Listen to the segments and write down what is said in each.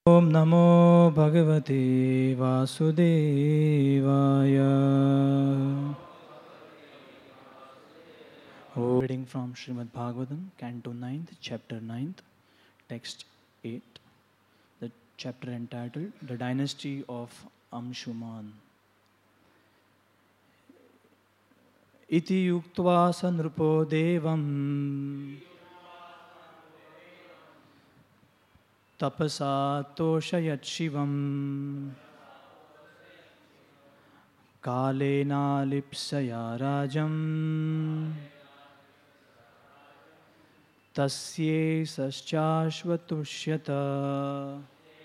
Om Namo Bhagavate Vasudevaya. Reading from Srimad Bhagavatam, Canto 9th, Chapter 9th, Text 8. The chapter entitled The Dynasty of Amshuman. Iti yuktva sanrupo devam tapasa toshayat shivam kalena lipsaya rajam tasye saschashvatushyata.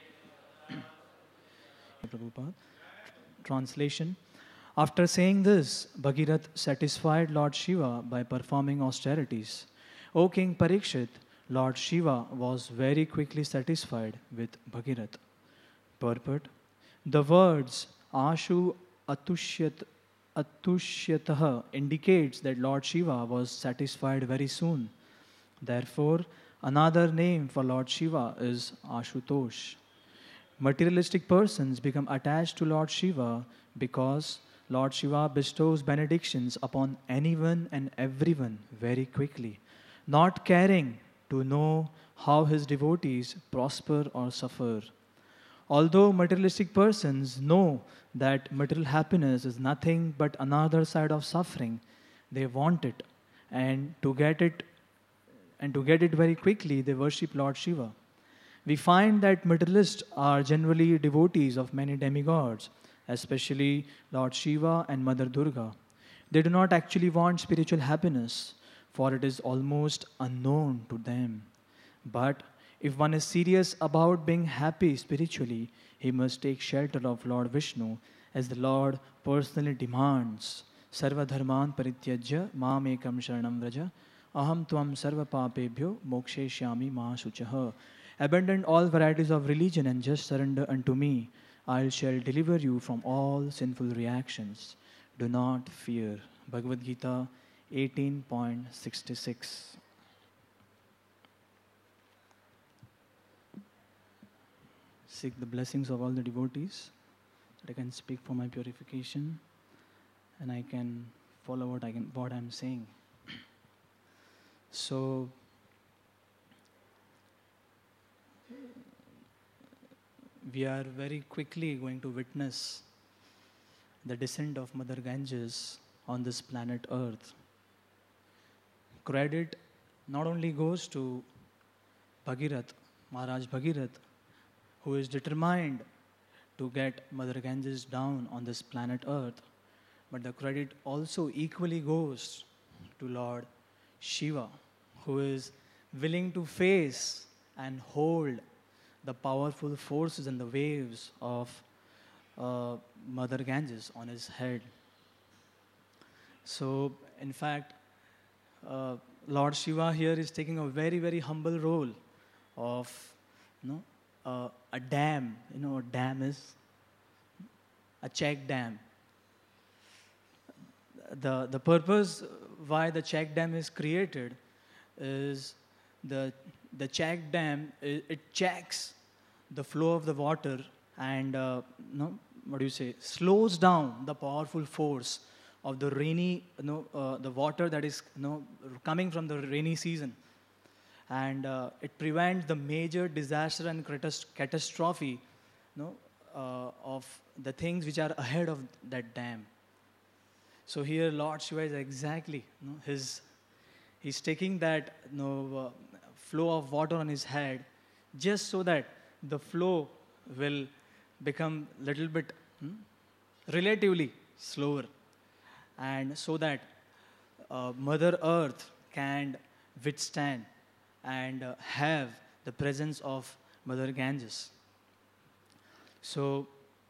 Prabhupada. Translation. After saying this, Bhagirath satisfied Lord Shiva by performing austerities. O King Parikshit, Lord Shiva was very quickly satisfied with Bhagirath. Purport. The words Ashu Atushyatah indicates that Lord Shiva was satisfied very soon. Therefore, another name for Lord Shiva is Ashutosh. Materialistic persons become attached to Lord Shiva because Lord Shiva bestows benedictions upon anyone and everyone very quickly, not caring to know how his devotees prosper or suffer. Although materialistic persons know that material happiness is nothing but another side of suffering, they want it, and to get it very quickly, they worship Lord Shiva. We find that materialists are generally devotees of many demigods, especially Lord Shiva and Mother Durga. They do not actually want spiritual happiness, for it is almost unknown to them. But if one is serious about being happy spiritually, he must take shelter of Lord Vishnu, as the Lord personally demands. Sarva dharman parityajya mam ekam sharanam vraja aham tvam sarva papebhyo moksheshyami ma shuchaha. Abandon all varieties of religion and just surrender unto me. I shall deliver you from all sinful reactions. Do not fear. Bhagavad Gita 18.66. Seek the blessings of all the devotees, that I can speak for my purification and I can follow what I'm saying. So, we are very quickly going to witness the descent of Mother Ganges on this planet Earth. Credit not only goes to Bhagirath, Maharaj Bhagirath, who is determined to get Mother Ganges down on this planet Earth, but the credit also equally goes to Lord Shiva, who is willing to face and hold the powerful forces and the waves of Mother Ganges on his head. So, in fact, Lord Shiva here is taking a very, very humble role of, a dam. You know what a dam is? A check dam. The purpose why the check dam is created is the check dam, it checks the flow of the water and slows down the powerful force of the rainy, the water that is coming from the rainy season, and it prevents the major disaster and catastrophe, of the things which are ahead of that dam. So here, Lord Shiva is exactly, he's taking that flow of water on his head, just so that the flow will become little bit relatively slower, and so that Mother Earth can withstand and have the presence of Mother Ganges. So,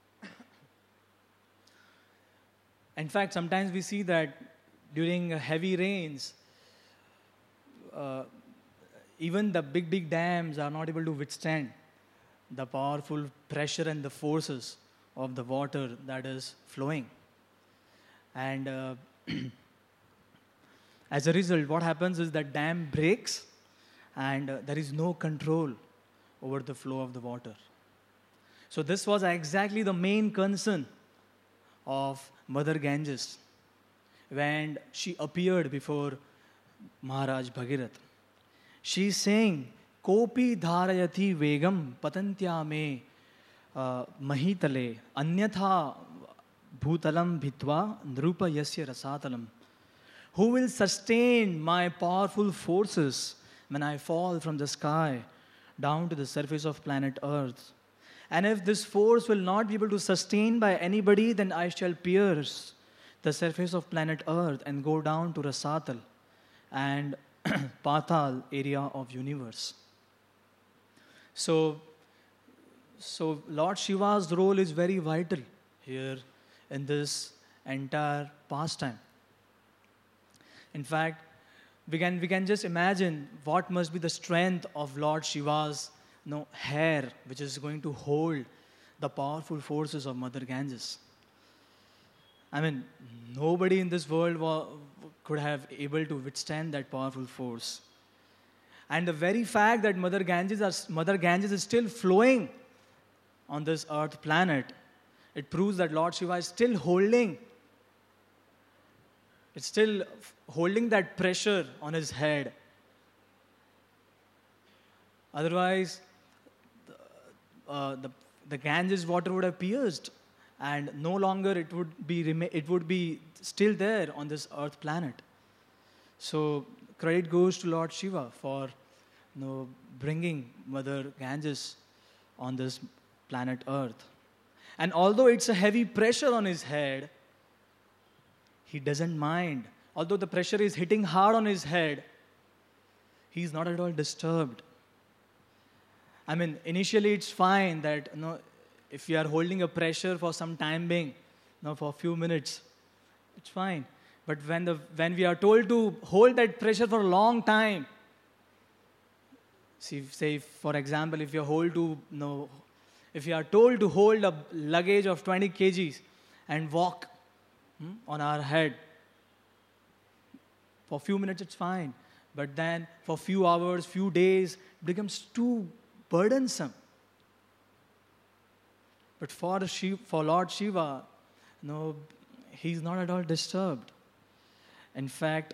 in fact, sometimes we see that during heavy rains, even the big dams are not able to withstand the powerful pressure and the forces of the water that is flowing. And as a result, what happens is that dam breaks and there is no control over the flow of the water. So this was exactly the main concern of Mother Ganges when she appeared before Maharaj Bhagirath. She is saying, Kopi dharayati vegam patantya me mahitale anyatha bhutalam bhitva nrupa yasya rasatalam. Who will sustain my powerful forces when I fall from the sky down to the surface of planet Earth? And if this force will not be able to sustain by anybody, then I shall pierce the surface of planet Earth and go down to Rasatal and Patal area of universe. So Lord Shiva's role is very vital here in this entire pastime. In fact, we can just imagine what must be the strength of Lord Shiva's hair, which is going to hold the powerful forces of Mother Ganges. I mean, nobody in this world could have able to withstand that powerful force. And the very fact that Mother Ganges is still flowing on this earth planet, it proves that Lord Shiva is still holding that pressure on his head. Otherwise, the Ganges water would have pierced, and no longer it would be still there on this earth planet. So credit goes to Lord Shiva for bringing Mother Ganges on this planet Earth. And although it's a heavy pressure on his head, he doesn't mind. Although the pressure is hitting hard on his head, he's not at all disturbed. I mean, initially it's fine that if you are holding a pressure for some time being, for a few minutes, it's fine. But when we are told to hold that pressure for a long time, say for example, if you are told to hold a luggage of 20 kgs and walk on our head, for a few minutes it's fine. But then for a few hours, few days, it becomes too burdensome. But for Lord Shiva, he's not at all disturbed. In fact,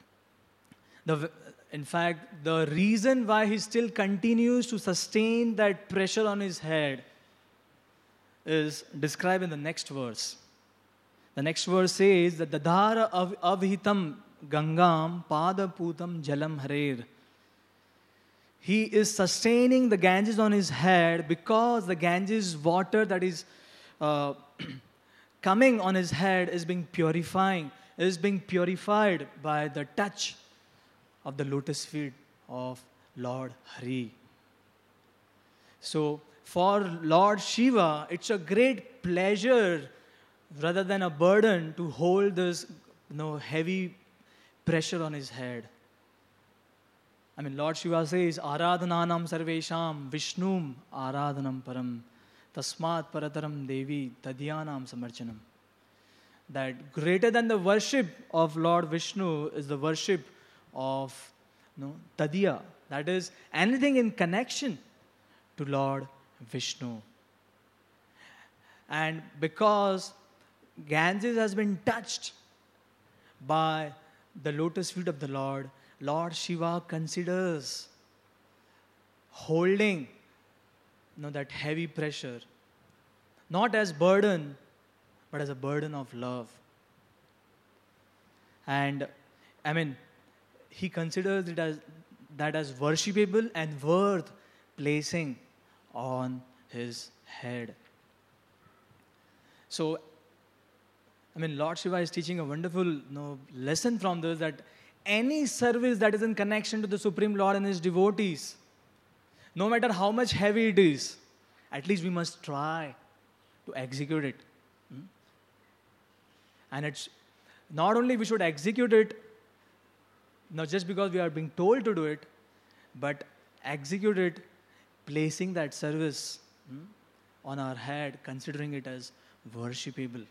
the reason why he still continues to sustain that pressure on his head is described in the next verse. The next verse says that Dadhara avhitam gangam padaputam jalam harer. He is sustaining the Ganges on his head because the Ganges water that is coming on his head is being purified by the touch of the lotus feet of Lord Hari. So for Lord Shiva, it's a great pleasure rather than a burden to hold this heavy pressure on his head. I mean, Lord Shiva says, Aradhananam sarvesham Vishnum aradhanam param tasmat parataram devi tadyanam samarchanam. That greater than the worship of Lord Vishnu is the worship of Tadya. That is anything in connection to Lord Vishnu. And because Ganges has been touched by the lotus feet of the Lord, Lord Shiva considers holding that heavy pressure not as burden, but as a burden of love. And I mean, he considers it as worshipable and worth placing on his head. So, I mean, Lord Shiva is teaching a wonderful lesson from this, that any service that is in connection to the Supreme Lord and His devotees, no matter how much heavy it is, at least we must try to execute it. And it's not only we should execute it, not just because we are being told to do it, but execute it, placing that service on our head, considering it as worshipable.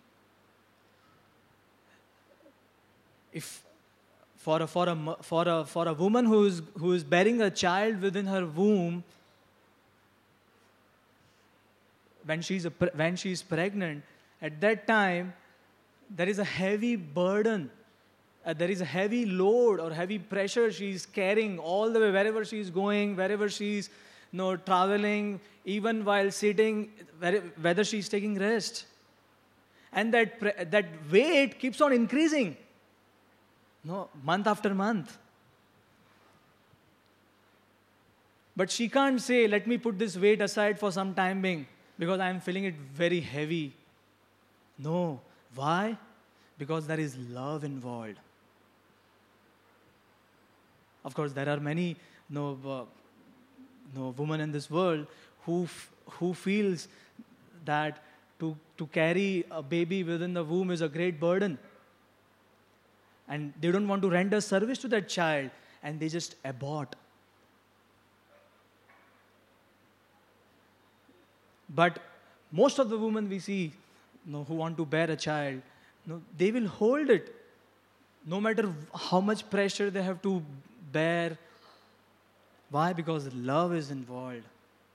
If for a woman who is bearing a child within her womb, when she's pregnant, at that time, there is a heavy burden. There is a heavy load or heavy pressure she's carrying all the way wherever she's going, wherever she's traveling, even while sitting, whether she's taking rest. And that weight keeps on increasing, month after month. But she can't say, let me put this weight aside for some time being, because I am feeling it very heavy. No. Why? Because there is love involved. Of course, there are many women in this world who feels that to carry a baby within the womb is a great burden. And they don't want to render service to that child, and they just abort. But most of the women we see who want to bear a child, they will hold it, no matter how much pressure they have to bear. Why? Because love is involved.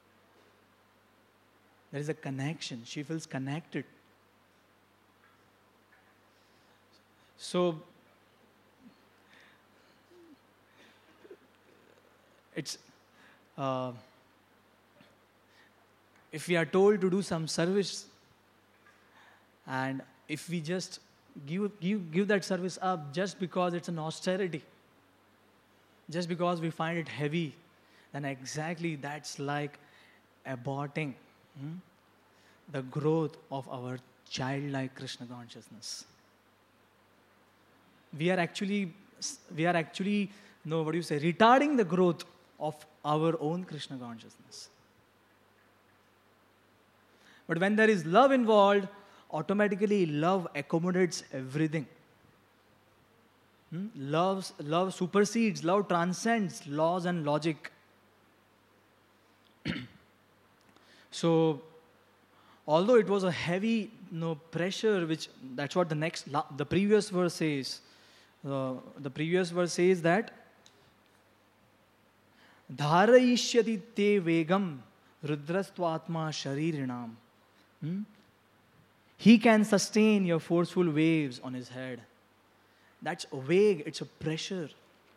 There is a connection. She feels connected. So, it's if we are told to do some service, and if we just give that service up just because it's an austerity, just because we find it heavy, then exactly that's like aborting the growth of our childlike Krishna consciousness. We are actually retarding the growth of our own Krishna consciousness. But when there is love involved, automatically love accommodates everything. Love supersedes, love transcends laws and logic. So, although it was a heavy pressure, that's what the previous verse says. The previous verse says that Dharayishyati te vegam rudrastvatma sharirinam. He can sustain your forceful waves on his head. That's a vague, it's a pressure.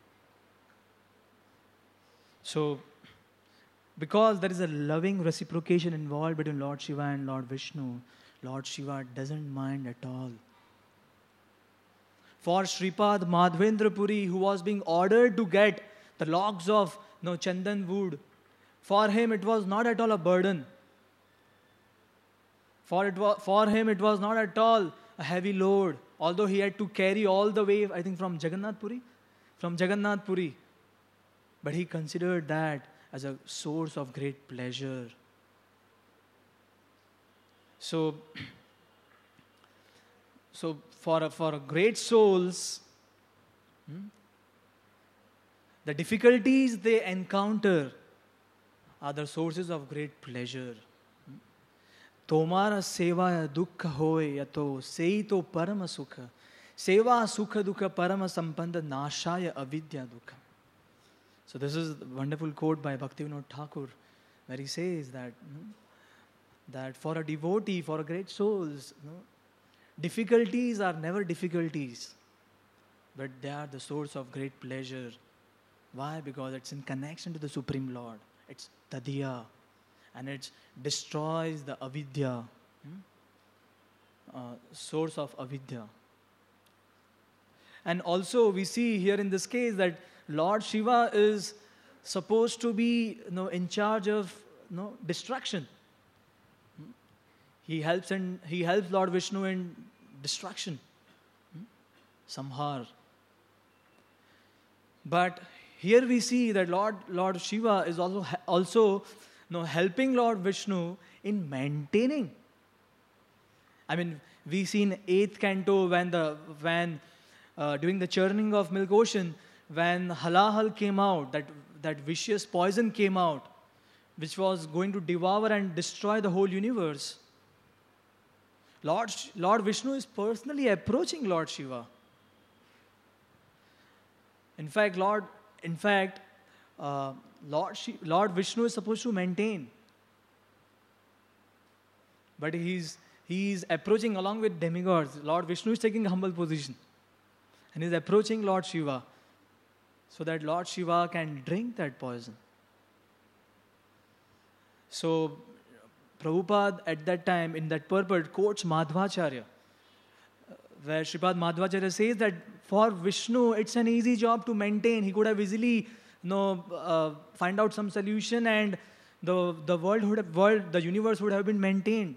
So, because there is a loving reciprocation involved between Lord Shiva and Lord Vishnu, Lord Shiva doesn't mind at all. For Shripad Madhvendra Puri, who was being ordered to get the logs of Chandan wood, for him it was not at all a burden. For him it was not at all a heavy load, although he had to carry all the way, I think from Jagannath Puri. But he considered that as a source of great pleasure. So for great souls, the difficulties they encounter are the sources of great pleasure. Tomara seva dukkha hoy yato seito parama sukha. Seva sukha dukkha parama sampanda nashaya avidya dukkha. So this is a wonderful quote by Bhaktivinoda Thakur, where he says that for a devotee, for a great souls, difficulties are never difficulties, but they are the source of great pleasure. Why? Because it's in connection to the Supreme Lord. It's tadiya, and it destroys the avidya, source of avidya. And also we see here in this case that Lord Shiva is supposed to be in charge of destruction. He helps Lord Vishnu in destruction, samhar. But here we see that Lord Shiva is also helping Lord Vishnu in maintaining. I mean, we see in 8th canto when during the churning of milk ocean, when halahal came out, that vicious poison came out, which was going to devour and destroy the whole universe. Lord Vishnu is personally approaching Lord Shiva. In fact, Lord Vishnu is supposed to maintain. But he's approaching along with demigods. Lord Vishnu is taking a humble position. And he's approaching Lord Shiva so that Lord Shiva can drink that poison. So Prabhupada at that time in that purport quotes Madhvacharya, where Sripad Madhvacharya says that for Vishnu it's an easy job to maintain. He could have easily find out some solution and the the universe would have been maintained.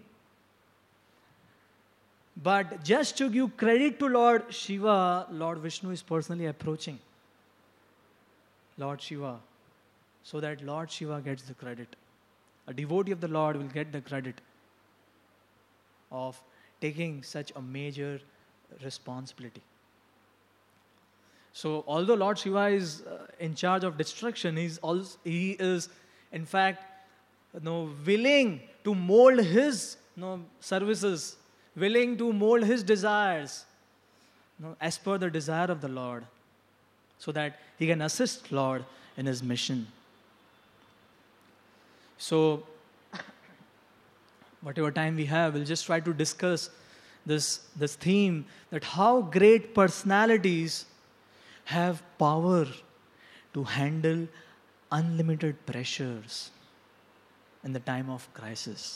But just to give credit to Lord Shiva, Lord Vishnu is personally approaching Lord Shiva so that Lord Shiva gets the credit. A devotee of the Lord will get the credit of taking such a major responsibility. So although Lord Shiva is in charge of destruction, he is in fact willing to mold his services, willing to mold his desires as per the desire of the Lord, so that he can assist Lord in his mission. So whatever time we have, we'll just try to discuss this theme, that how great personalities have power to handle unlimited pressures in the time of crisis.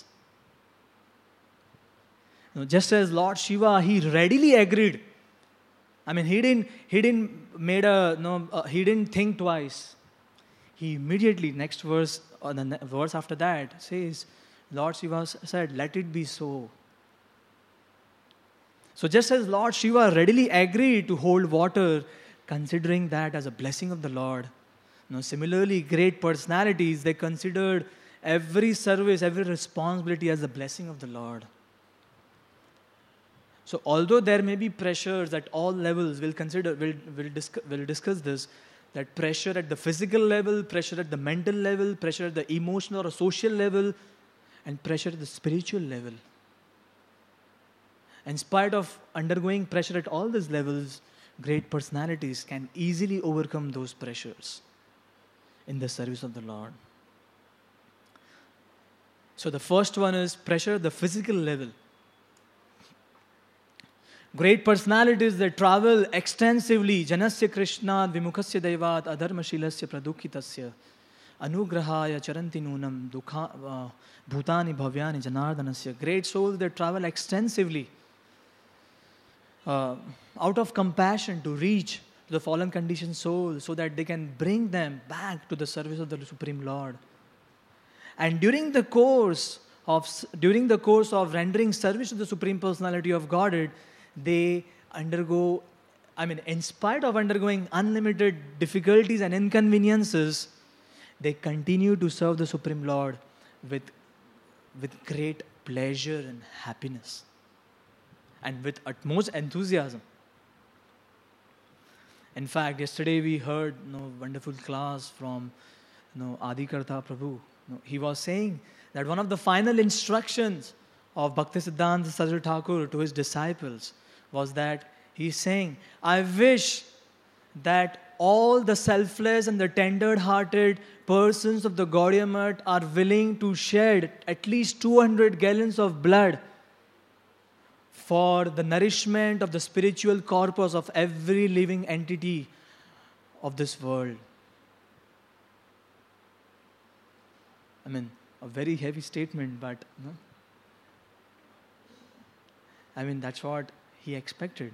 Just as Lord Shiva, he readily agreed. I mean, he didn't think twice. He immediately, next verse, or the verse after that, says, Lord Shiva said, let it be so. So just as Lord Shiva readily agreed to hold water, considering that as a blessing of the Lord, similarly, great personalities, they considered every service, every responsibility as a blessing of the Lord. So although there may be pressures at all levels, we'll discuss this, that pressure at the physical level, pressure at the mental level, pressure at the emotional or social level, and pressure at the spiritual level. In spite of undergoing pressure at all these levels, great personalities can easily overcome those pressures in the service of the Lord. So the first one is pressure at the physical level. Great personalities that travel extensively, Janasya Krishna, Vimukhasya Devat, Adharmashilasya Pradukhitasya, Anugrahaya Charanti Nunam, Bhutani Bhavyani Janardanasya. Great souls that travel extensively out of compassion to reach the fallen conditioned soul so that they can bring them back to the service of the Supreme Lord. And during the course of rendering service to the Supreme Personality of Godhead, they undergo, in spite of undergoing unlimited difficulties and inconveniences, they continue to serve the Supreme Lord with great pleasure and happiness and with utmost enthusiasm. In fact, yesterday we heard wonderful class from Adikarta Prabhu. He was saying that one of the final instructions of Bhaktisiddhanta Saraswati Thakur to his disciples was that he's saying, I wish that all the selfless and the tender-hearted persons of the Gaudiya Math are willing to shed at least 200 gallons of blood for the nourishment of the spiritual corpus of every living entity of this world. A very heavy statement, but that's what he expected.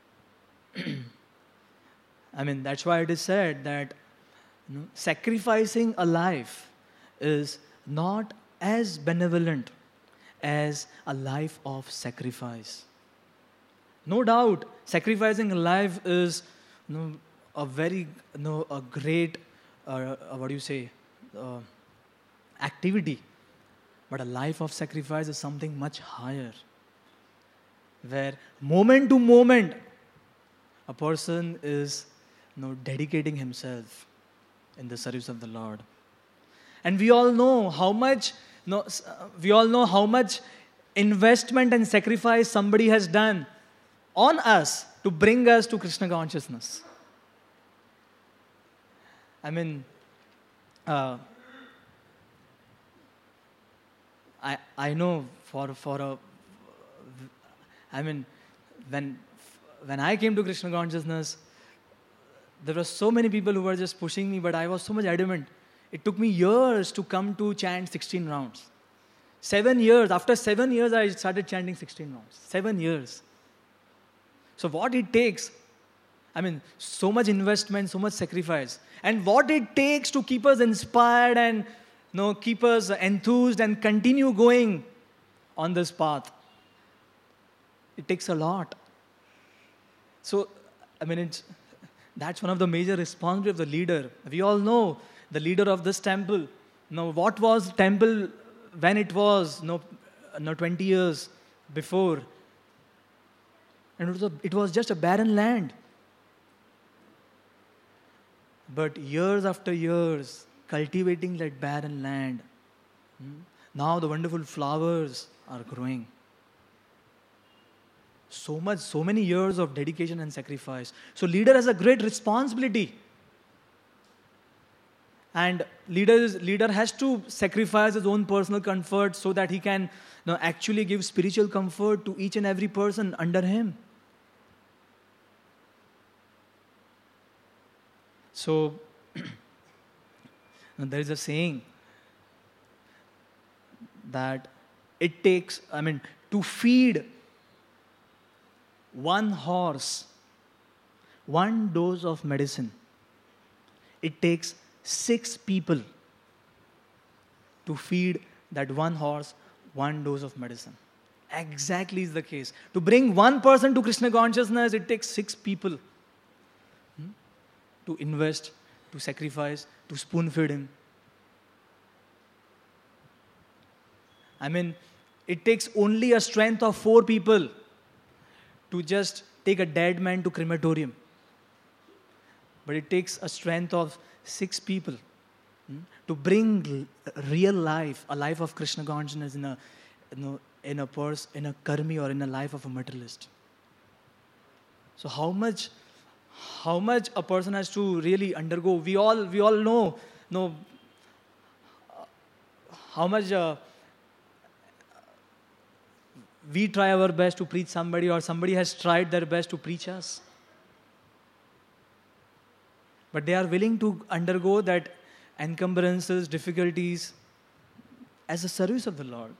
That's why it is said that sacrificing a life is not as benevolent as a life of sacrifice. No doubt, sacrificing a life is a very a great activity, but a life of sacrifice is something much higher, where moment to moment a person is dedicating himself in the service of the Lord. And we all know how much investment and sacrifice somebody has done on us to bring us to Krishna consciousness. I know for a, I mean, when I came to Krishna consciousness, there were so many people who were just pushing me, but I was so much adamant. It took me years to come to chant 16 rounds. 7 years. After 7 years, I started chanting 16 rounds. 7 years. So what it takes, I mean, so much investment, so much sacrifice. And what it takes to keep us inspired and keep us enthused and continue going on this path. It takes a lot. So, I mean, that's one of the major responsibilities of the leader. We all know the leader of this temple. What was temple when it was 20 years before? And it was just a barren land. But years after years, cultivating that barren land, now the wonderful flowers are growing. So many years of dedication and sacrifice. So leader has a great responsibility. And leader has to sacrifice his own personal comfort so that he can actually give spiritual comfort to each and every person under him. So there is a saying that it takes, to feed one horse, one dose of medicine, it takes 6 people to feed that one horse, one dose of medicine. Exactly is the case. To bring one person to Krishna consciousness, it takes 6 people to invest, to sacrifice, to spoon feed him. It takes only a strength of 4 people to just take a dead man to crematorium. But it takes a strength of 6 people to bring real life, a life of Krishna consciousness in a karmi or in a life of a materialist. So how much a person has to really undergo? We all know how much we try our best to preach somebody, or somebody has tried their best to preach us. But they are willing to undergo that encumbrances, difficulties as a service of the Lord.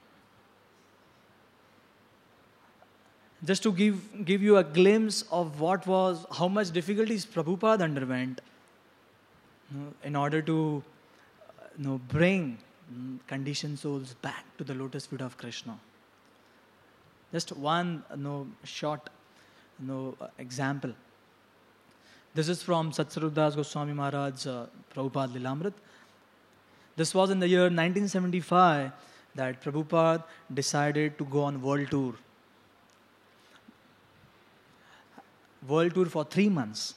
Just to give you a glimpse of how much difficulties Prabhupada underwent in order to bring conditioned souls back to the lotus feet of Krishna. Just one short example. This is from Satsvarup Das Goswami Maharaj Prabhupada Lilamrit. This was in the year 1975 that Prabhupada decided to go on world tour. World tour for 3 months.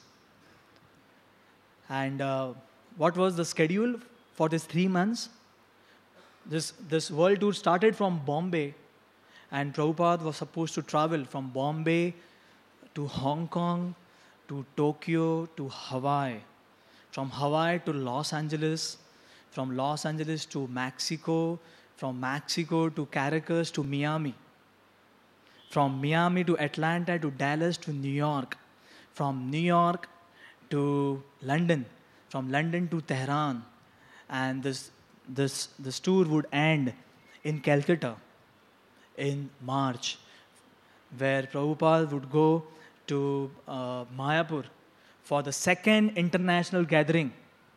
And what was the schedule for this 3 months? This world tour started from Bombay, and Prabhupada was supposed to travel from Bombay to Hong Kong, to Tokyo, to Hawaii. From Hawaii to Los Angeles, from Los Angeles to Mexico, from Mexico to Caracas to Miami. From Miami to Atlanta to Dallas to New York. From New York to London. From London to Tehran. And this tour would end in Calcutta in March, where Prabhupada would go to Mayapur for the second international gathering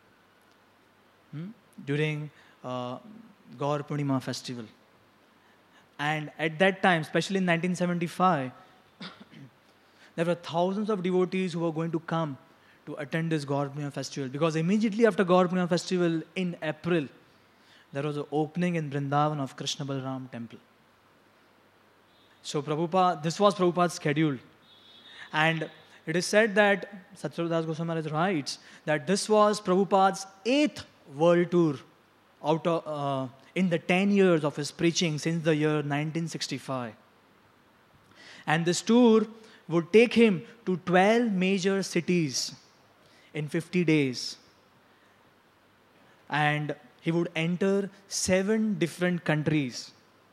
during Gaur Purnima festival. And at that time, especially in 1975, there were thousands of devotees who were going to come to attend this Gaur Purnima festival, because immediately after Gaur Purnima festival in April, there was an opening in Vrindavan of Krishna Balram temple. So this was Prabhupada's schedule. And it is said that, Satsvarup Das Goswami Maharaj writes, that this was Prabhupada's 8th world tour in the 10 years of his preaching since the year 1965. And this tour would take him to 12 major cities in 50 days. And he would enter 7 different countries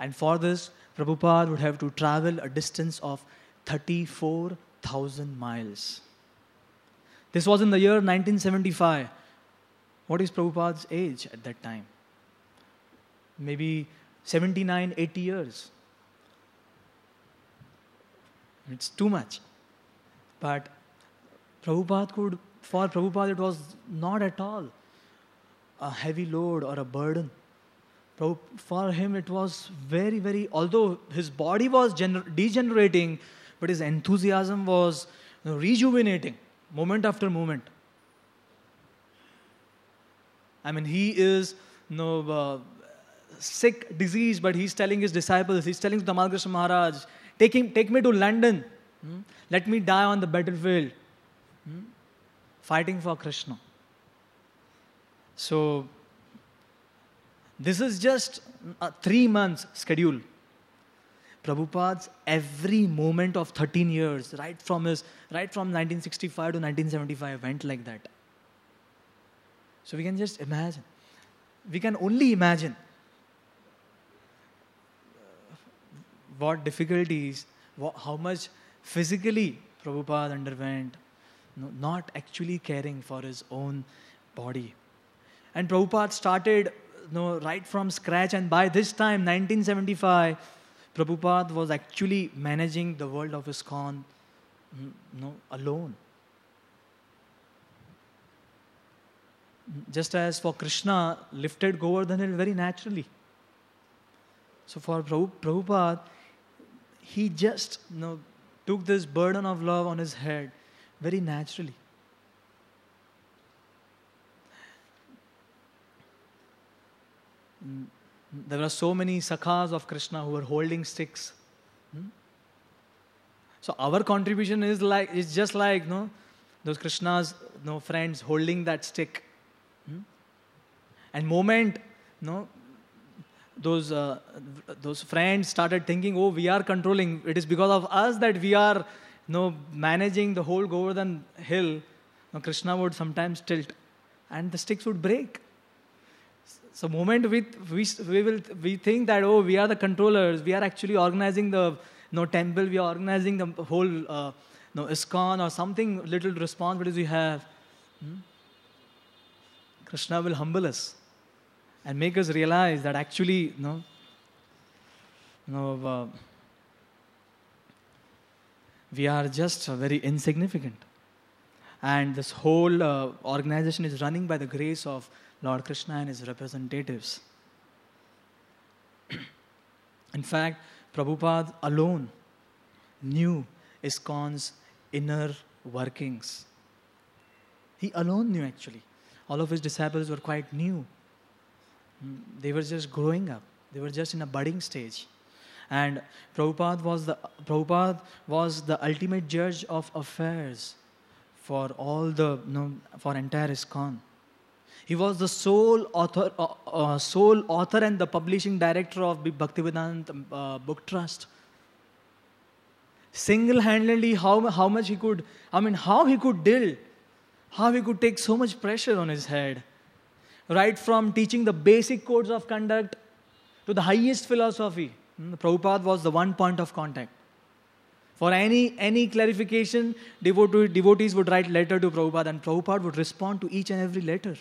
And for this, Prabhupada would have to travel a distance of 34,000 miles. This was in the year 1975. What is Prabhupada's age at that time? Maybe 79, 80 years. It's too much. But for Prabhupada it was not at all a heavy load or a burden. For him it was very, very, although his body was degenerating, but his enthusiasm was rejuvenating moment after moment. I mean, he is sick, diseased, but he's telling his disciples, he's telling Tamal Krishna Maharaj, take me to London. Let me die on the battlefield. Fighting for Krishna. So, this is just a 3 months schedule. Prabhupada's every moment of 13 years, right from 1965 to 1975, went like that. So we can just imagine. We can only imagine what difficulties, how much physically Prabhupada underwent, not actually caring for his own body. And Prabhupada started right from scratch, and by this time, 1975, Prabhupada was actually managing the world of ISKCON alone. Just as for Krishna, lifted Govardhan Hill very naturally. So for Prabhupada, he just took this burden of love on his head very naturally. There were so many sakhas of Krishna who were holding sticks. So our contribution is just like those Krishna's friends holding that stick. And moment those friends started thinking, oh, we are controlling. It is because of us that we are managing the whole Govardhan Hill. Krishna would sometimes tilt, and the sticks would break. So moment we think that, oh, we are the controllers, we are actually organizing the temple, we are organizing the whole ISKCON or something little responsibilities we have. Krishna will humble us and make us realize that actually we are just very insignificant. And this whole organization is running by the grace of Lord Krishna and his representatives. In fact, Prabhupada alone knew ISKCON's inner workings. He alone knew actually. All of his disciples were quite new. They were just growing up. They were just in a budding stage. And Prabhupada was the ultimate judge of affairs for all for entire ISKCON. He was the sole author and the publishing director of Bhaktivedanta Book Trust. Single-handedly, how he could take so much pressure on his head. Right from teaching the basic codes of conduct to the highest philosophy. Prabhupada was the one point of contact. For any clarification, devotees would write letter to Prabhupada, and Prabhupada would respond to each and every letter.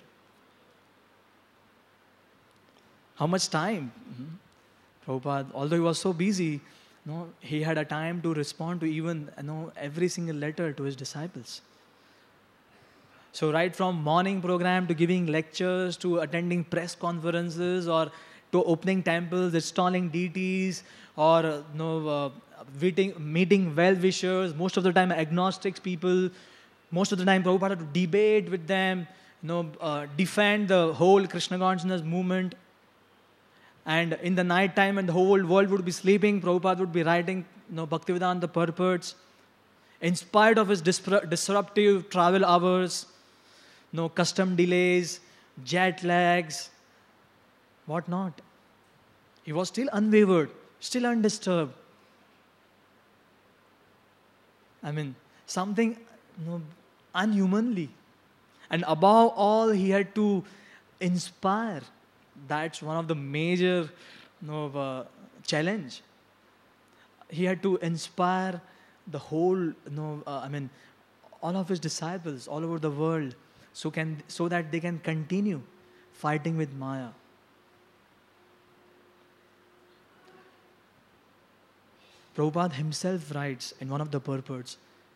How much time? Prabhupada, although he was so busy, he had a time to respond to even every single letter to his disciples. So right from morning program to giving lectures to attending press conferences or to opening temples, installing deities or meeting well-wishers, most of the time agnostics people, most of the time Prabhupada had to debate with them, defend the whole Krishna consciousness movement. And in the night time when the whole world would be sleeping, Prabhupada would be writing Bhaktivedanta purports. In spite of his disruptive travel hours, custom delays, jet lags, what not. He was still unwavered, still undisturbed. I mean, something unhumanly. And above all, he had to inspire. That's one of the major challenge. He had to inspire the whole, all of his disciples all over the world, so that they can continue fighting with Maya. Prabhupada himself writes in one of the purports,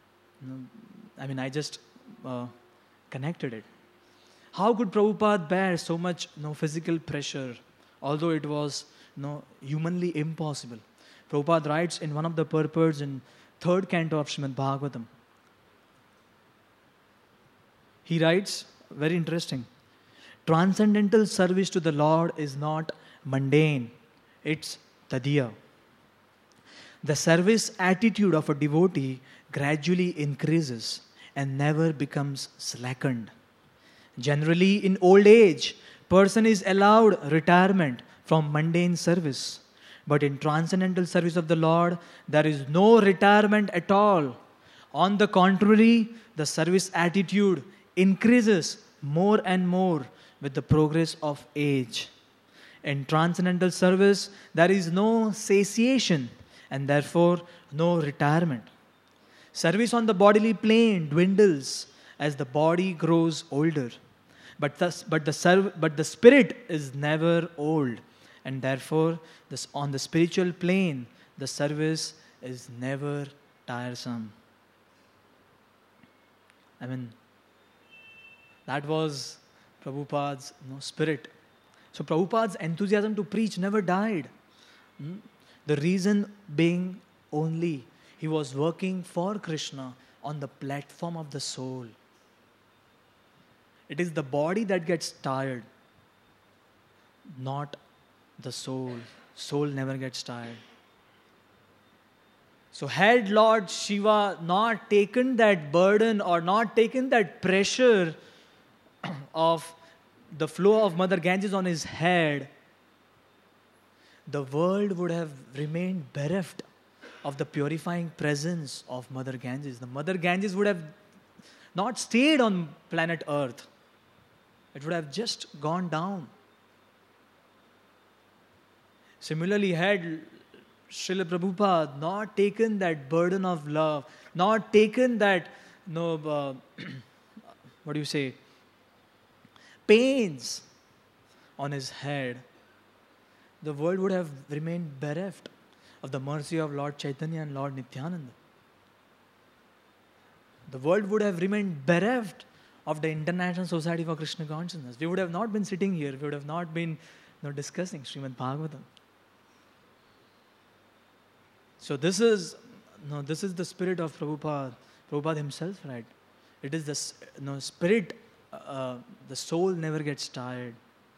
I just connected it. How could Prabhupada bear so much physical pressure, although it was humanly impossible? Prabhupada writes in one of the purports in 3rd canto of Srimad Bhagavatam. He writes, very interesting, transcendental service to the Lord is not mundane, it's tadiya. The service attitude of a devotee gradually increases and never becomes slackened. Generally, in old age, person is allowed retirement from mundane service. But in transcendental service of the Lord, there is no retirement at all. On the contrary, the service attitude increases more and more with the progress of age. In transcendental service, there is no satiation and therefore no retirement. Service on the bodily plane dwindles as the body grows older. But the spirit is never old. And therefore, on the spiritual plane, the service is never tiresome. That was Prabhupada's spirit. So Prabhupada's enthusiasm to preach never died. The reason being only, he was working for Krishna on the platform of the soul. It is the body that gets tired, not the soul. Soul never gets tired. So had Lord Shiva not taken that burden or not taken that pressure of the flow of Mother Ganges on his head, the world would have remained bereft of the purifying presence of Mother Ganges. The Mother Ganges would have not stayed on planet Earth. It would have just gone down. Similarly, had Srila Prabhupada not taken that burden of love, not taken that, pains on his head, the world would have remained bereft of the mercy of Lord Chaitanya and Lord Nityananda. The world would have remained bereft of the International Society for Krishna Consciousness. We would have not been sitting here. We would have not been discussing Srimad Bhagavatam. So this is the spirit of Prabhupada. Prabhupada himself, right? It is the spirit. The soul never gets tired.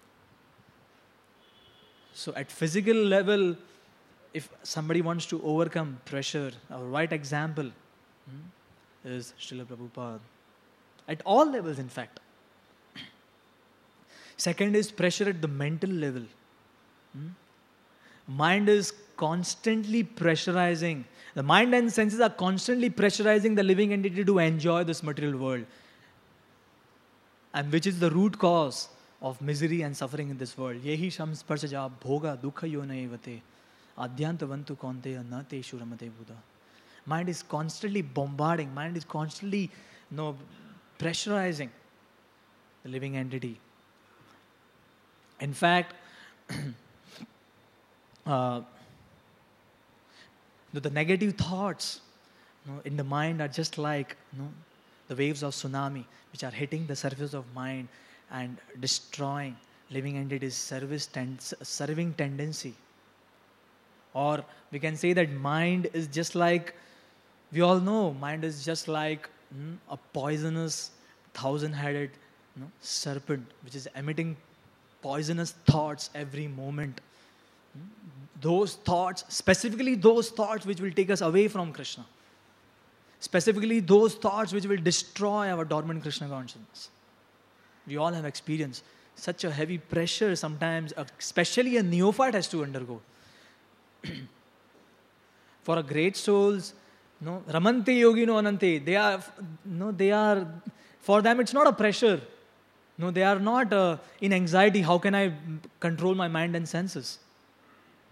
So at physical level, if somebody wants to overcome pressure, our right example is Srila Prabhupada. At all levels, in fact. Second is pressure at the mental level. Mind is constantly pressurizing. The mind and senses are constantly pressurizing the living entity to enjoy this material world. And which is the root cause of misery and suffering in this world. Yehi shamsparsaja bhoga dukha yonayevate adhyantavantu kaunteya na teshu ramate buddha. Mind is constantly bombarding. Mind is constantly pressurizing the living entity. In fact, the negative thoughts in the mind are just like the waves of tsunami which are hitting the surface of mind and destroying living entities' serving tendency. Or we can say that mind is just like, we all know, mind is just like a poisonous, 1,000-headed serpent which is emitting poisonous thoughts every moment. Those thoughts, specifically those thoughts which will take us away from Krishna. Specifically those thoughts which will destroy our dormant Krishna consciousness. We all have experienced such a heavy pressure sometimes, especially a neophyte has to undergo. For a great souls, Ramante Yogino Anante, they are, for them it's not a pressure. They are not in anxiety, how can I control my mind and senses?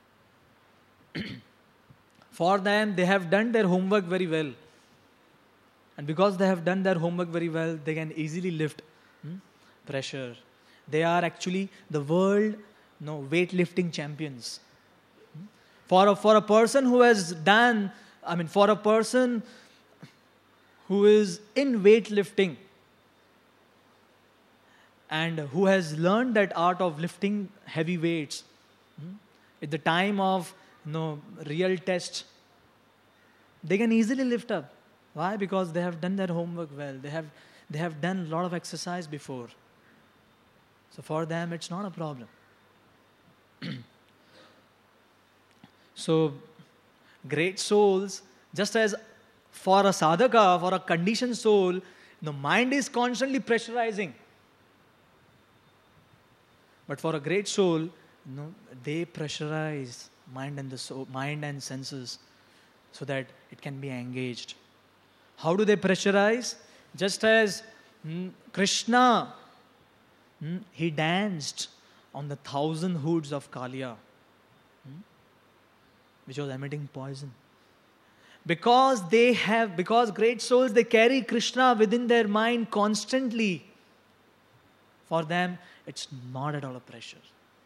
For them, they have done their homework very well. And because they have done their homework very well, they can easily lift pressure. They are actually the world weightlifting champions. For a person who has done, for a person who is in weightlifting and who has learned that art of lifting heavy weights, at the time of real test, they can easily lift up. Why? Because they have done their homework well. They have done a lot of exercise before. So for them, it's not a problem. So great souls, just as for a sadhaka, for a conditioned soul, the mind is constantly pressurizing. But for a great soul, they pressurize mind and senses so that it can be engaged. How do they pressurize? Just as Krishna, he danced on the 1,000 hoods of Kaliya, which was emitting poison. Because great souls, they carry Krishna within their mind constantly. For them, it's not at all a pressure.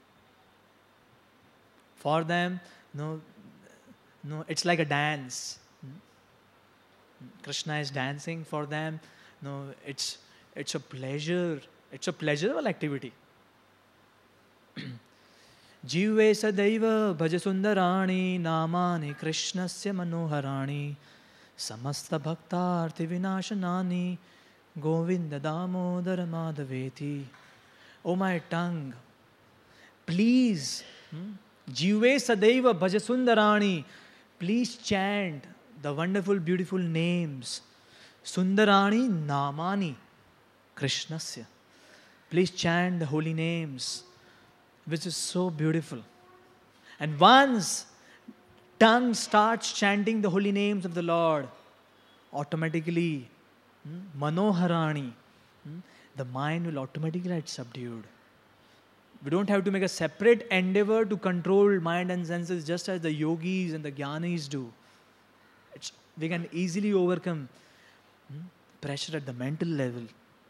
For them, it's like a dance. Krishna is dancing for them. It's a pleasure. It's a pleasurable activity. Jive sadaiva bhaja sundarani namani krishnasya manoharani samasta bhaktarthi vinashanani govinda damodara madhaveti. Oh my tongue, please, Jive sadaiva bhaja sundarani, please chant the wonderful, beautiful names. Sundarani namani krishnasya. Please chant the holy names, which is so beautiful. And once tongue starts chanting the holy names of the Lord, automatically, manoharani, the mind will automatically get subdued. We don't have to make a separate endeavor to control mind and senses, just as the yogis and the jnanis do. We can easily overcome pressure at the mental level.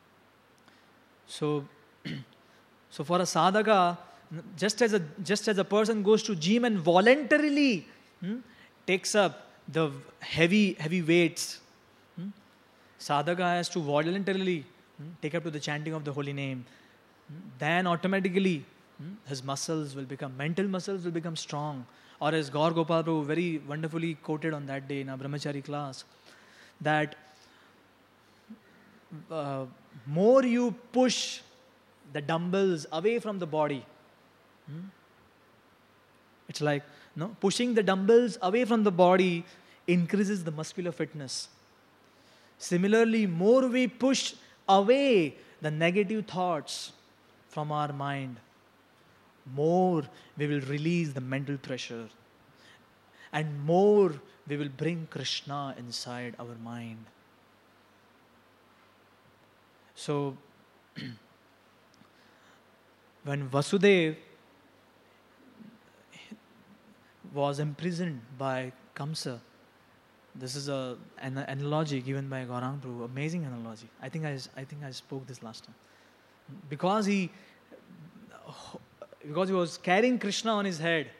So for a sadhaka, just as a person goes to gym and voluntarily takes up the heavy weights, sadhaka has to voluntarily take up to the chanting of the holy name. Then automatically his mental muscles will become strong. Or as Gaur Gopal Prabhu very wonderfully quoted on that day in our Brahmachari class, that more you push the dumbbells away from the body, it's like pushing the dumbbells away from the body increases the muscular fitness. Similarly, more we push away the negative thoughts from our mind, more we will release the mental pressure, and more we will bring Krishna inside our mind. So, when Vasudeva was imprisoned by Kamsa, this is an analogy given by Gauranga Prabhu, amazing analogy. I think I spoke this last time. Because he was carrying Krishna on his head,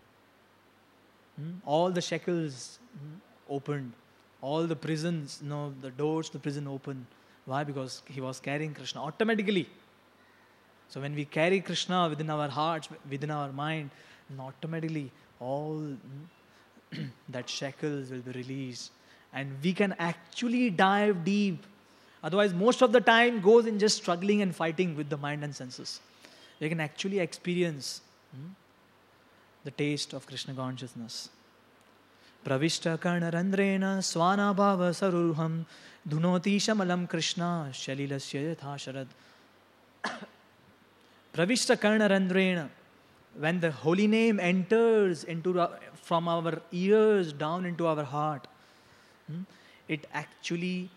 all the shackles opened, all the prisons, the doors to the prison opened. Why? Because he was carrying Krishna automatically. So when we carry Krishna within our hearts, within our mind, automatically all that shackles will be released, and we can actually dive deep. Otherwise, most of the time goes in just struggling and fighting with the mind and senses. We can actually experience the taste of Krishna consciousness. Pravishta karnarandrena swana bhava saruham dhunoti shamalam Krishna shalilasya yatha sharad. Pravishta karnarandrena, when the holy name enters from our ears down into our heart, it actually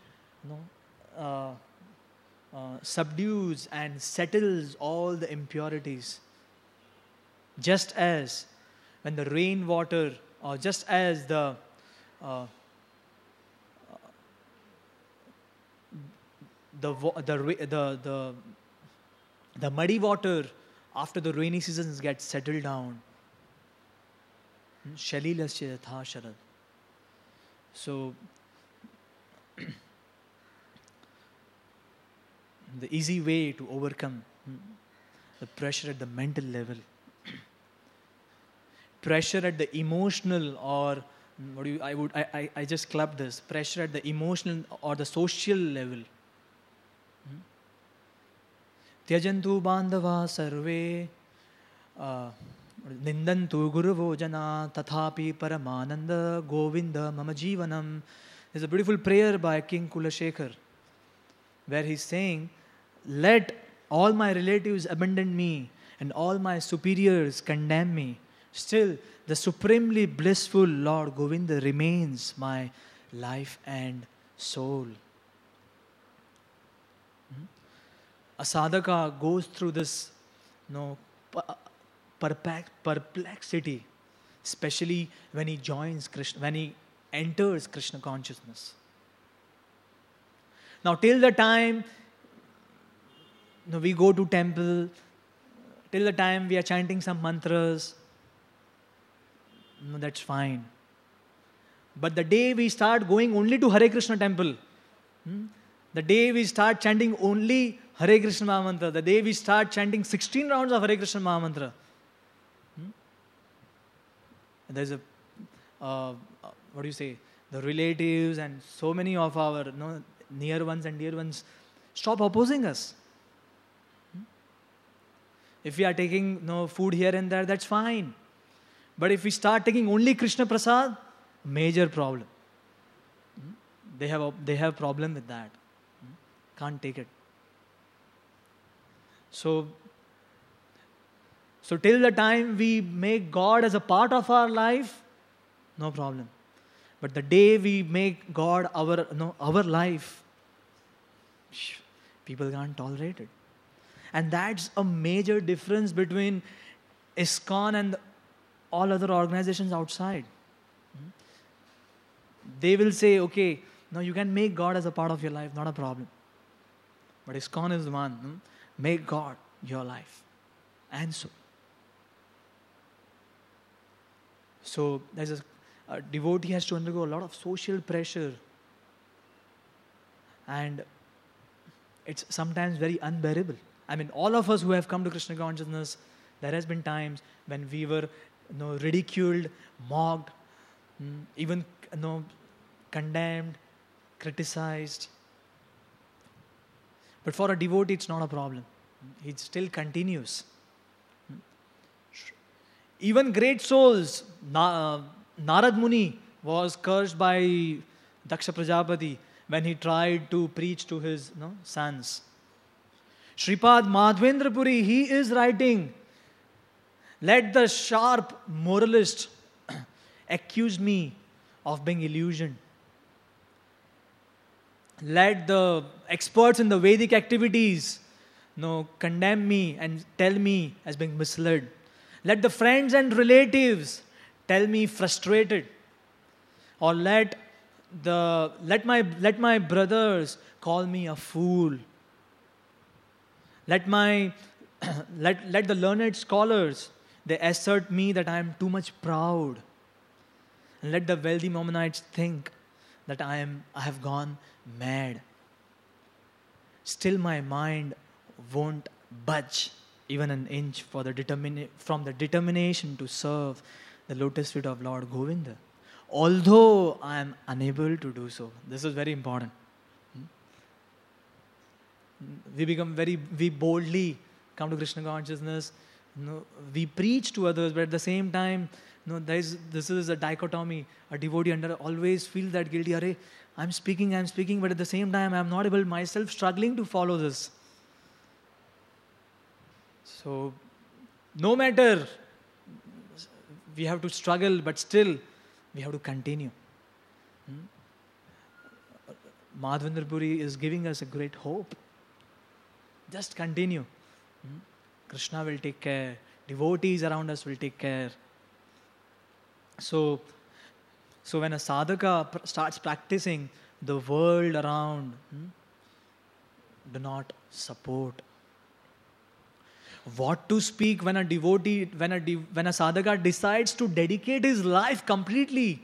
subdues and settles all the impurities. Just as when the rainwater just as uh, the muddy water after the rainy seasons gets settled down. Shalilasya yatha sharad. So the easy way to overcome the pressure at the mental level, pressure at the emotional, or what do you, I just clubbed this, pressure at the emotional or the social level. Tyajantu bandhava sarve nindantu guruvo jana tathapi paramananda govinda mama jivanam. There's a beautiful prayer by King Kulashekar where he's saying, let all my relatives abandon me and all my superiors condemn me. Still, the supremely blissful Lord Govinda remains my life and soul. A sadhaka goes through this perplexity, especially when he joins Krishna, when he enters Krishna consciousness. Now, till the time we go to temple, till the time we are chanting some mantras, that's fine. But the day we start going only to Hare Krishna temple, the day we start chanting only Hare Krishna Mahamantra, the day we start chanting 16 rounds of Hare Krishna Mahamantra, there's a, what do you say, the relatives and so many of our near ones and dear ones stop opposing us. If we are taking food here and there, that's fine. But if we start taking only Krishna Prasad, major problem. They have problem with that. Can't take it. So till the time we make God as a part of our life, no problem. But the day we make God our life, people can't tolerate it. And that's a major difference between ISKCON and all other organizations outside. They will say, okay, no, you can make God as a part of your life, not a problem. But ISKCON is the one, make God your life. And so there's a devotee has to undergo a lot of social pressure. And it's sometimes very unbearable. I mean, all of us who have come to Krishna consciousness, there has been times when we were ridiculed, mocked, even condemned, criticized. But for a devotee, it's not a problem. He still continues. Even great souls, Narad Muni was cursed by Daksha Prajapati when he tried to preach to his sons. Shripad Madhvendra Puri, he is writing, let the sharp moralist accuse me of being illusioned. Let the experts in the Vedic activities condemn me and tell me as being misled. Let the friends and relatives tell me frustrated. Or let my brothers call me a fool. Let the learned scholars, they assert me that I am too much proud. And let the wealthy Mammonites think that I have gone mad. Still my mind won't budge even an inch from the determination to serve the lotus feet of Lord Govinda, although I am unable to do so. This is very important. We boldly come to Krishna consciousness. We preach to others, but at the same time, this is a dichotomy. A devotee always feels that guilty. Arey, I'm speaking, but at the same time, I'm not able myself, struggling to follow this. So, no matter, we have to struggle, but still, we have to continue. Madhvendra Puri is giving us a great hope. Just continue. Krishna will take care. Devotees around us will take care. So, so when a sadhaka starts practicing, the world around do not support. What to speak when a devotee, when a sadhaka decides to dedicate his life completely?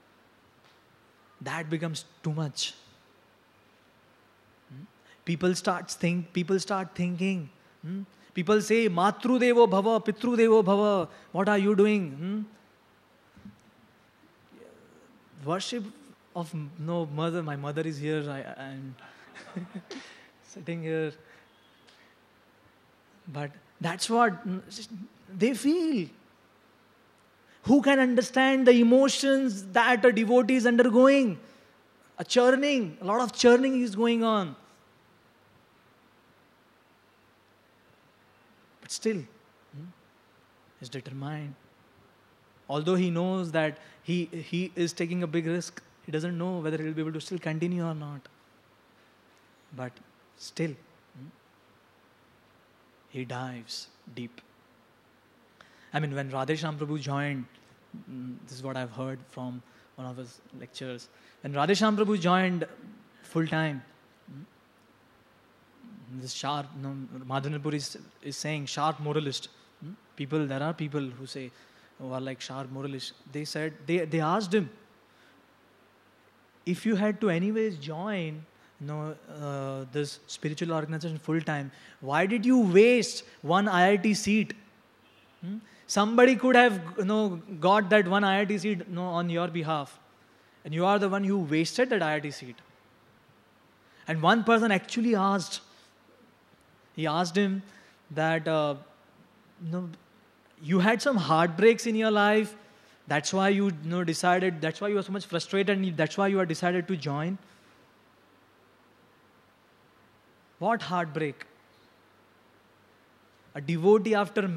That becomes too much. People start thinking. People say, Matru Devo Bhava, Pitru Devo Bhava. What are you doing? Worship of no mother. My mother is here. I'm sitting here. But that's what they feel. Who can understand the emotions that a devotee is undergoing? A lot of churning is going on. But still, he's determined. Although he knows that he is taking a big risk, he doesn't know whether he'll be able to still continue or not. But still, he dives deep. I mean, when Radheshyam Prabhu joined, this is what I've heard from one of his lectures. When Radheshyam Prabhu joined full time, this sharp, Madhavanpur is saying sharp moralist. There are people who are like sharp moralists. They said, they asked him, if you had to anyways join this spiritual organization full time, why did you waste one IIT seat? Somebody could have got that one IIT seat on your behalf, and you are the one who wasted that IIT seat. And one person actually asked him that you had some heartbreaks in your life, that's why you decided, that's why you were so much frustrated, and that's why you had decided to join. What heartbreak? A devotee after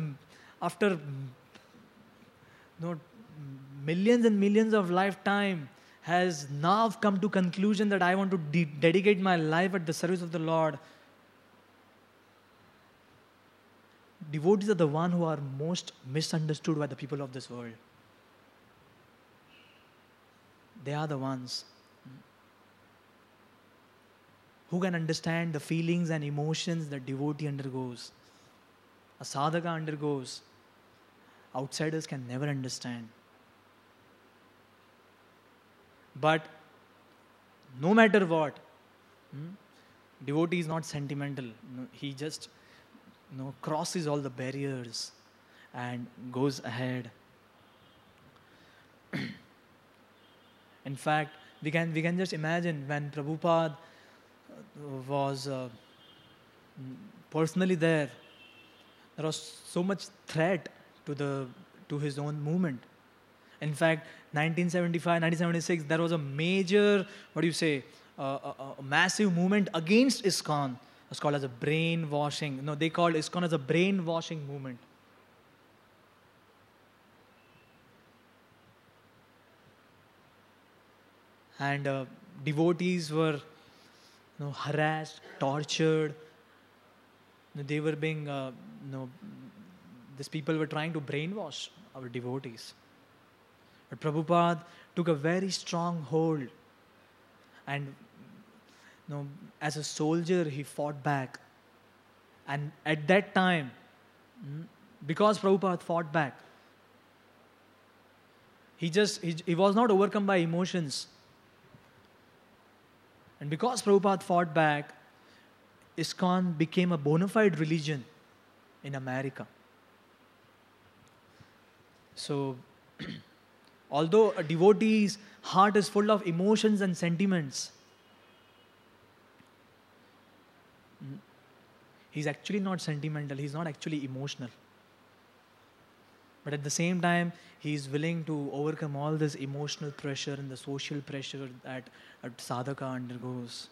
millions and millions of lifetime has now come to conclusion that I want to dedicate my life at the service of the Lord. Devotees are the one who are most misunderstood by the people of this world. They are the ones who can understand the feelings and emotions that devotee undergoes, a sadhaka undergoes. Outsiders can never understand. But no matter what, devotee is not sentimental. He just crosses all the barriers and goes ahead. In fact, we can just imagine when Prabhupada was personally there was so much threat to his own movement. In fact, 1976, there was a major, a massive movement against ISKCON. It's called as a brainwashing. They called ISKCON as a brainwashing movement. And devotees were harassed, tortured. They were being, these people were trying to brainwash our devotees. But Prabhupada took a very strong hold. And as a soldier, he fought back. And at that time, because Prabhupada fought back, he was not overcome by emotions. And because Prabhupada fought back, ISKCON became a bona fide religion in America. So, although a devotee's heart is full of emotions and sentiments, he's actually not sentimental, he's not actually emotional. But at the same time, he is willing to overcome all this emotional pressure and the social pressure that a sadhaka undergoes.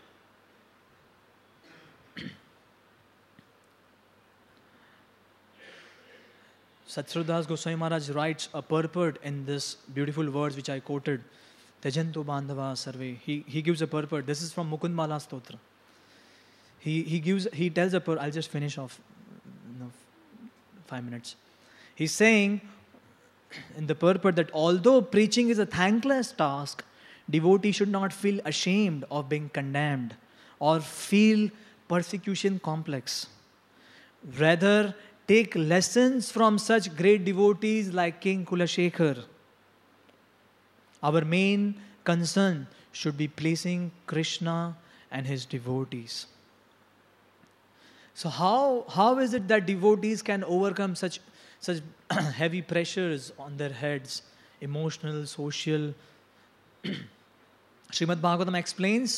Satsrudas Goswami Maharaj writes a purport in this beautiful words which I quoted. Tejanto bandhava sarve. He gives a purport. This is from Mukund Mala Stotra. He tells a purport. I'll just finish off 5 minutes. He's saying, in the purport that although preaching is a thankless task, devotee should not feel ashamed of being condemned or feel persecution complex. Rather, take lessons from such great devotees like King Kulashekhar. Our main concern should be pleasing Krishna and his devotees. So how is it that devotees can overcome such heavy pressures on their heads, emotional, social? Srimad Bhagavatam explains,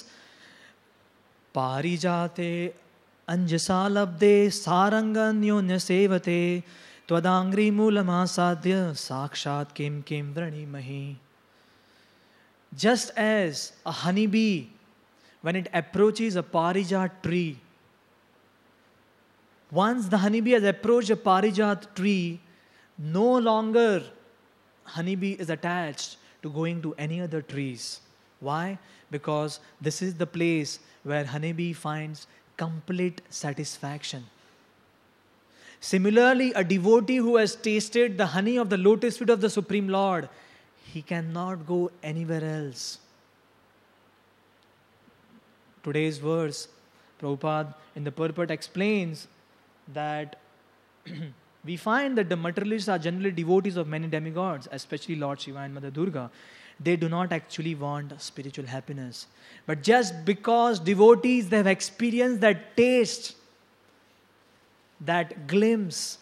Parijate anjasa labde saranganyonya sevate twadangri mulamasadya sakshat kim vranimahi. Just as a honeybee, when it approaches a parijat tree, once the honeybee has approached a parijat tree, no longer honeybee is attached to going to any other trees. Why? Because this is the place where honeybee finds complete satisfaction. Similarly, a devotee who has tasted the honey of the lotus feet of the Supreme Lord, he cannot go anywhere else. Today's verse, Prabhupada in the purport explains that we find that the materialists are generally devotees of many demigods, especially Lord Shiva and Mother Durga. They do not actually want spiritual happiness. But just because devotees, they have experienced that taste, that glimpse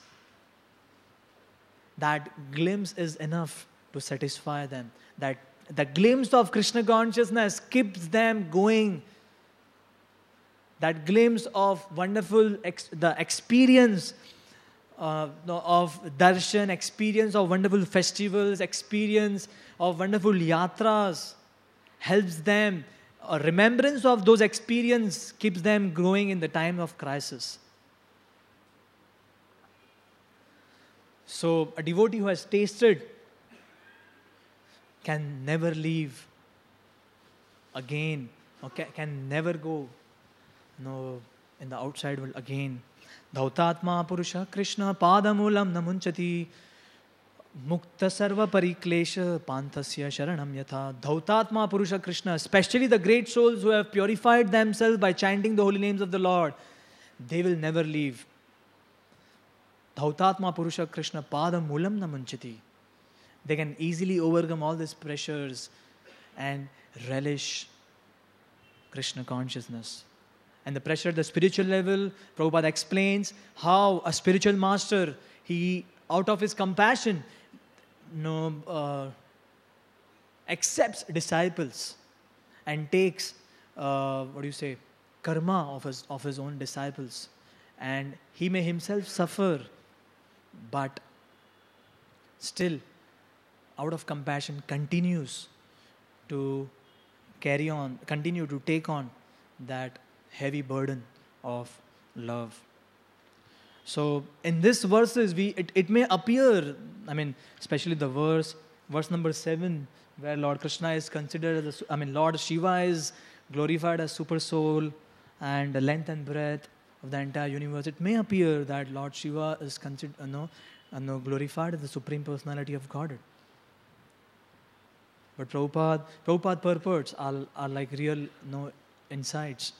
is enough to satisfy them. That the glimpse of Krishna consciousness keeps them going. That glimpse of wonderful, the experience of darshan, experience of wonderful festivals, experience of wonderful yatras helps them. A remembrance of those experiences keeps them growing in the time of crisis. So a devotee who has tasted can never leave again, or can never go in the outside world again. Dhautatma Purusha Krishna Padamulam Namunchati Mukta Sarva Pariklesha Panthasya Sharanam Yatha. Dhautatma Purusha Krishna, especially the great souls who have purified themselves by chanting the holy names of the Lord, they will never leave. Dhautatma Purusha Krishna Padamulam Namunchati. They can easily overcome all these pressures and relish Krishna consciousness. And the pressure at the spiritual level, Prabhupada explains how a spiritual master, he, out of his compassion, accepts disciples and takes, karma of his own disciples. And he may himself suffer, but still, out of compassion, continues to carry on, continue to take on that heavy burden of love. So in these verses, it may appear, especially the verse number 7, where Lord Krishna is considered as Lord Shiva is glorified as super soul and the length and breadth of the entire universe. It may appear that Lord Shiva is considered glorified as the Supreme Personality of Godhead. But Prabhupada purports are like real insights.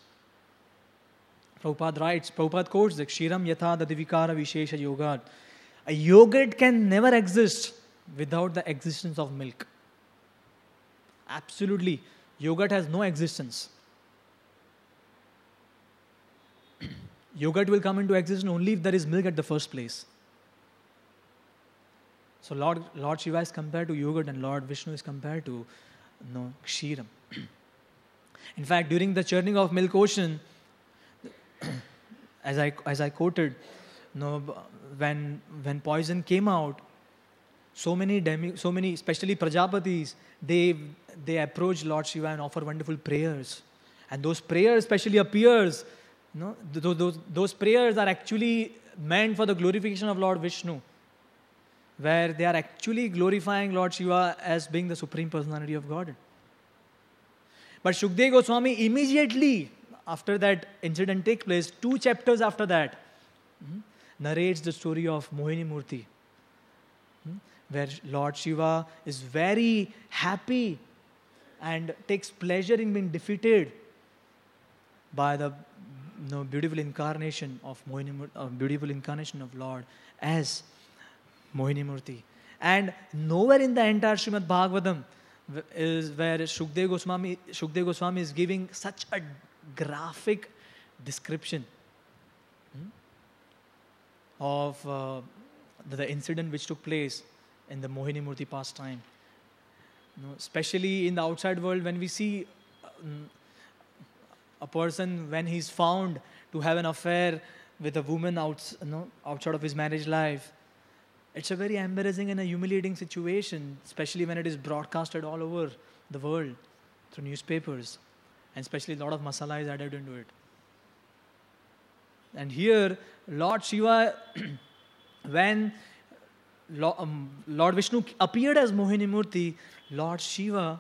Prabhupada quotes the Kshiram Yatha Dadivikara Vishesha Yogat. A yogurt can never exist without the existence of milk. Absolutely. Yogurt has no existence. Yogurt will come into existence only if there is milk at the first place. So Lord Shiva is compared to yogurt and Lord Vishnu is compared to Kshiram. In fact, during the churning of milk ocean, as I quoted, when poison came out, so many, especially Prajapatis, they approach Lord Shiva and offer wonderful prayers, and those prayers especially appears. Those prayers are actually meant for the glorification of Lord Vishnu, where they are actually glorifying Lord Shiva as being the Supreme Personality of Godhead. But Shukdev Goswami immediately after that incident takes place, 2 chapters after that, narrates the story of Mohini Murti, where Lord Shiva is very happy and takes pleasure in being defeated by the beautiful incarnation of beautiful incarnation of Lord as Mohini Murti. And nowhere in the entire Srimad Bhagavatam is where Shukdev Goswami is giving such a graphic description of the incident which took place in the Mohini Murti pastime. Especially in the outside world, when we see a person when he's found to have an affair with a woman outside of his marriage life, it's a very embarrassing and a humiliating situation, especially when it is broadcasted all over the world through newspapers, and especially a lot of masala is added into it. And here, Lord Shiva, when Lord Vishnu appeared as Mohini Murti, Lord Shiva,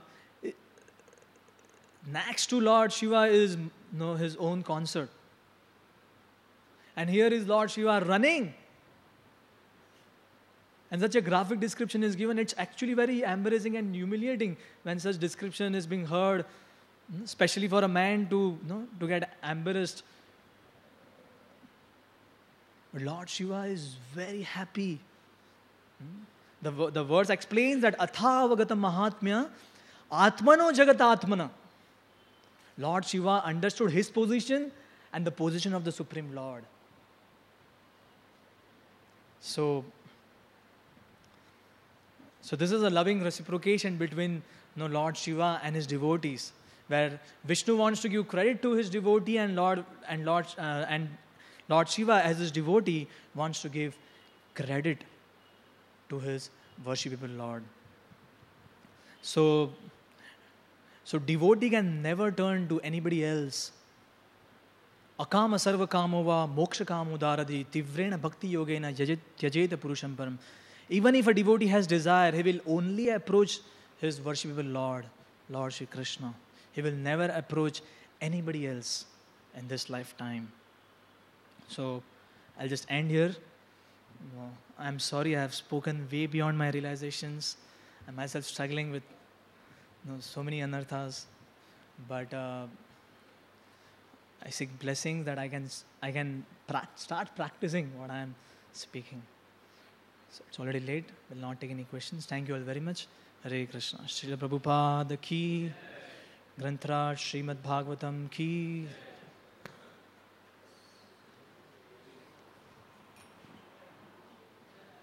next to Lord Shiva is his own concert. And here is Lord Shiva running. And such a graphic description is given. It's actually very embarrassing and humiliating when such description is being heard, especially for a man to get embarrassed. But Lord Shiva is very happy. The verse explains that Athavagata Mahatmya Atmano Jagata Atmana. Lord Shiva understood his position and the position of the Supreme Lord. So this is a loving reciprocation between Lord Shiva and his devotees, where Vishnu wants to give credit to his devotee, and Lord Shiva as his devotee wants to give credit to his worshipable Lord. So devotee can never turn to anybody else. Akama sarva kamova moksha kamudaradi tivrena bhakti yogena yajeta purusham param. Even if a devotee has desire, he will only approach his worshipable Lord, Lord Shri Krishna. He will never approach anybody else in this lifetime. So I'll just end here. I'm sorry I have spoken way beyond my realizations. I'm myself struggling with so many anarthas, but I seek blessings that I can start practicing what I am speaking. So it's already late. Will not take any questions. Thank you all very much. Hare Krishna. Srila Prabhupada ki, Granthra Srimad Bhagavatam ki.